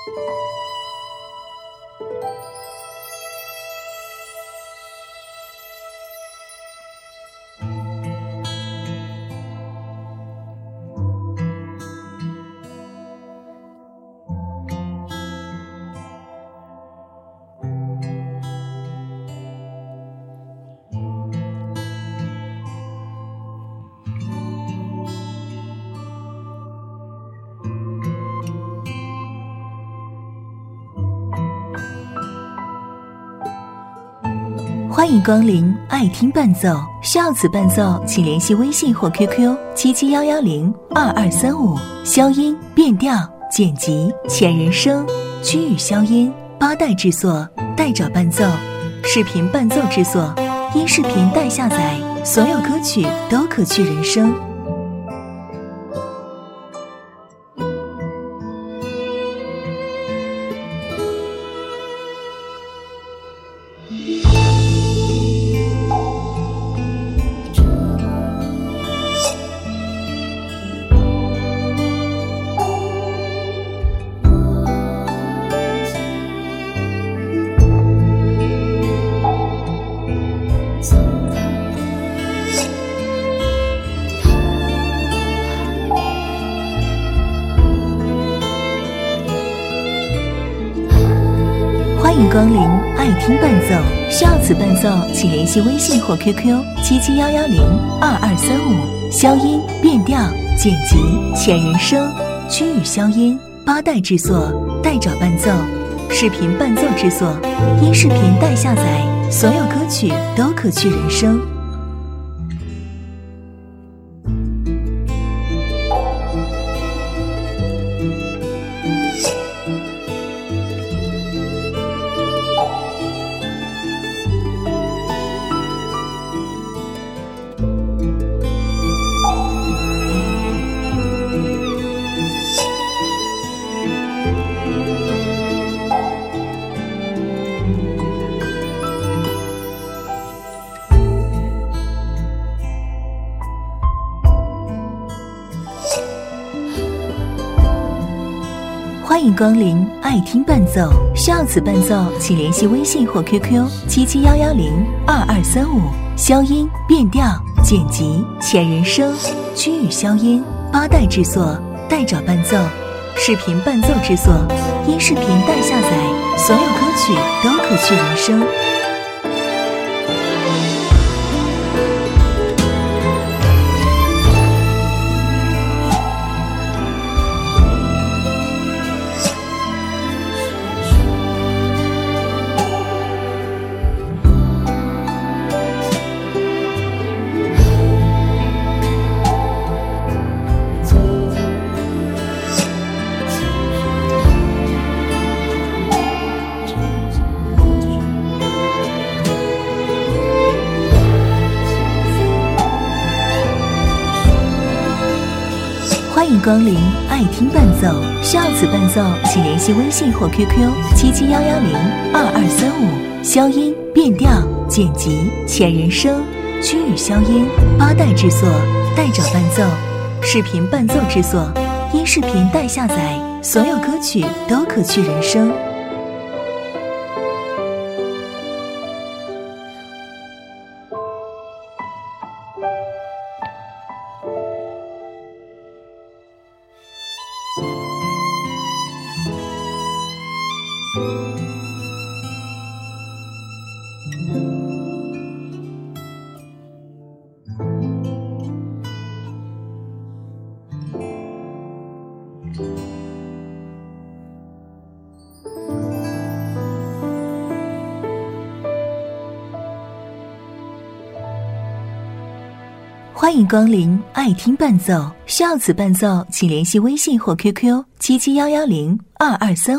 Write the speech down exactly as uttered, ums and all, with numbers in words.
欢迎光临爱听伴奏，需要此伴奏请联系微信或 Q Q 七七幺幺零二二三五，消音、变调、剪辑、前人声、区域消音、八代制作、代找伴奏、视频伴奏制作、音视频代下载，所有歌曲都可去人声。欢迎光临爱听伴奏，需要此伴奏请联系微信或 Q Q 七七幺幺零二二三五，消音、变调、剪辑、前人声、区域消音、八代制作、代找伴奏、视频伴奏制作、音视频代下载，所有歌曲都可去人声。欢迎光临爱听伴奏，需要此伴奏请联系微信或 Q Q 七七幺幺零二二三五，消音、变调、剪辑、前人声、区域消音、八代制作、代找伴奏、视频伴奏制作、音视频代下载，所有歌曲都可去人声。欢迎光临爱听伴奏，需要此伴奏请联系微信或 Q Q 七七幺幺零二二三五，消音、变调、剪辑、前人声、区域消音、八代制作、代找伴奏、视频伴奏制作、音视频代下载，所有歌曲都可去人声。欢迎光临爱听伴奏，需要此伴奏请联系微信或 Q Q 七七幺幺零二二三